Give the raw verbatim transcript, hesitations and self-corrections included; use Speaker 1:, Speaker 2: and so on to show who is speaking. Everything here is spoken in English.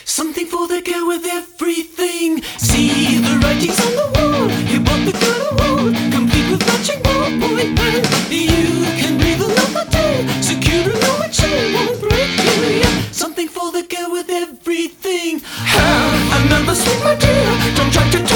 Speaker 1: Something for the girl with everything. See the writings on the wall. He bought the girl a roll, complete with matching ballpoint pen. You can breathe another day, secure and no chain won't break you. Yeah. Something for the girl with everything. Have another sweet my dear. Don't try to